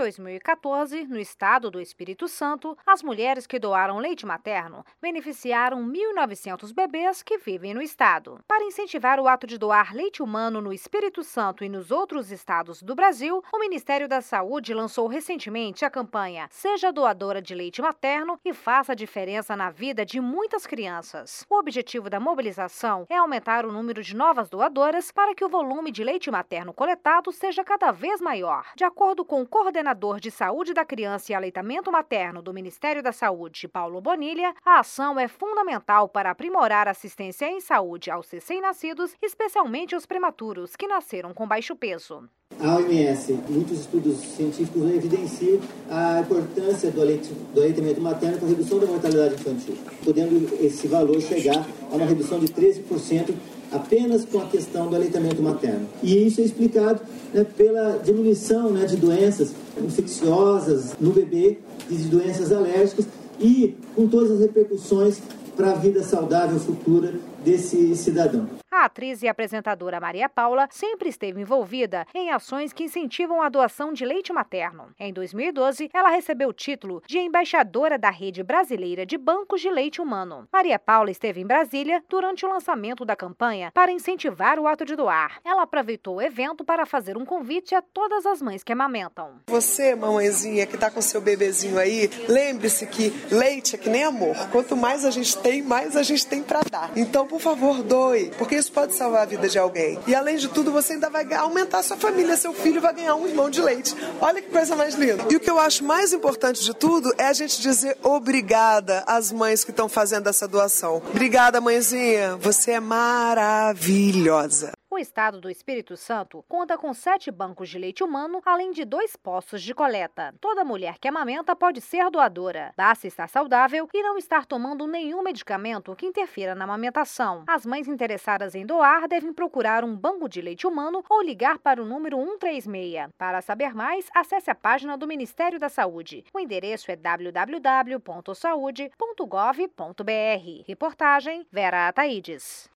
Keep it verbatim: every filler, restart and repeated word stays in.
dois mil e quatorze, no estado do Espírito Santo, as mulheres que doaram leite materno beneficiaram mil e novecentos bebês que vivem no estado. Para incentivar o ato de doar leite humano no Espírito Santo e nos outros estados do Brasil, o Ministério da Saúde lançou recentemente a campanha Seja Doadora de Leite Materno e faça a diferença na vida de muitas crianças. O objetivo da mobilização é aumentar o número de novas doadoras para que o volume de leite materno coletado seja cada vez maior. De acordo com o coordenador de Saúde da Criança e Aleitamento Materno do Ministério da Saúde, Paulo Bonilha, a ação é fundamental para aprimorar a assistência em saúde aos recém-nascidos, especialmente aos prematuros que nasceram com baixo peso. A O M S, muitos estudos científicos evidenciam a importância do, leite, do aleitamento materno para a redução da mortalidade infantil, podendo esse valor chegar a uma redução de treze por cento apenas com a questão do aleitamento materno. E isso é explicado, né, pela diminuição, né, de doenças infecciosas no bebê, de doenças alérgicas e com todas as repercussões para a vida saudável futura desse cidadão. A atriz e apresentadora Maria Paula sempre esteve envolvida em ações que incentivam a doação de leite materno. Em dois mil e doze, ela recebeu o título de embaixadora da Rede Brasileira de Bancos de Leite Humano. Maria Paula esteve em Brasília durante o lançamento da campanha para incentivar o ato de doar. Ela aproveitou o evento para fazer um convite a todas as mães que amamentam. Você, mamãezinha, que está com seu bebezinho aí, lembre-se que leite é que nem amor. Quanto mais a gente tem, mais a gente tem para dar. Então, por favor, doe, porque isso pode salvar a vida de alguém. E além de tudo, você ainda vai aumentar a sua família, seu filho vai ganhar um irmão de leite. Olha que coisa mais linda. E o que eu acho mais importante de tudo é a gente dizer obrigada às mães que estão fazendo essa doação. Obrigada, mãezinha, você é maravilhosa. O estado do Espírito Santo conta com sete bancos de leite humano, além de dois postos de coleta. Toda mulher que amamenta pode ser doadora. Basta estar saudável e não estar tomando nenhum medicamento que interfira na amamentação. As mães interessadas em doar devem procurar um banco de leite humano ou ligar para o número cento e trinta e seis. Para saber mais, acesse a página do Ministério da Saúde. O endereço é w w w ponto saude ponto gov ponto b r. Reportagem Vera Ataídes.